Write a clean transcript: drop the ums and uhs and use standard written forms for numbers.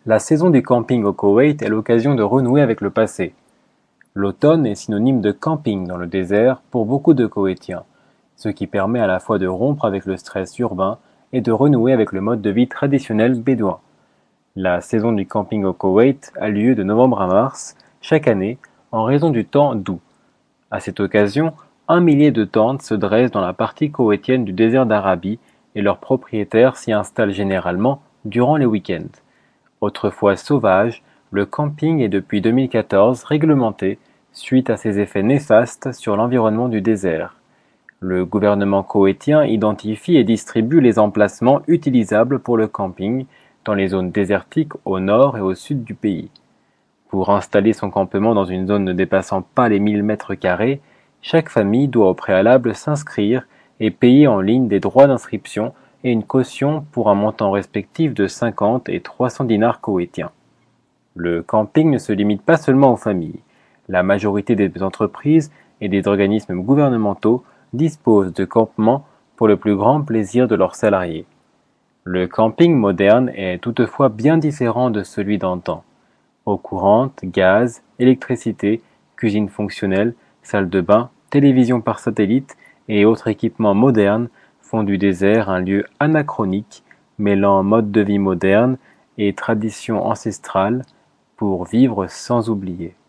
La saison du camping au Koweït est l'occasion de renouer avec le passé. L'automne est synonyme de camping dans le désert pour beaucoup de Koweïtiens, ce qui permet à la fois de rompre avec le stress urbain et de renouer avec le mode de vie traditionnel bédouin. La saison du camping au Koweït a lieu de novembre à mars, chaque année, en raison du temps doux. À cette occasion, 1 millier de tentes se dressent dans la partie koweïtienne du désert d'Arabie et leurs propriétaires s'y installent généralement durant les week-ends. Autrefois sauvage, le camping est depuis 2014 réglementé suite à ses effets néfastes sur l'environnement du désert. Le gouvernement koweïtien identifie et distribue les emplacements utilisables pour le camping dans les zones désertiques au nord et au sud du pays. Pour installer son campement dans une zone ne dépassant pas les 1 000 m², chaque famille doit au préalable s'inscrire et payer en ligne des droits d'inscription et une caution pour un montant respectif de 50 et 300 dinars koweïtiens. Le camping ne se limite pas seulement aux familles. La majorité des entreprises et des organismes gouvernementaux disposent de campements pour le plus grand plaisir de leurs salariés. Le camping moderne est toutefois bien différent de celui d'antan. Eau courante, gaz, électricité, cuisine fonctionnelle, salle de bain, télévision par satellite et autres équipements modernes font du désert un lieu anachronique, mêlant mode de vie moderne et tradition ancestrale pour vivre sans oublier.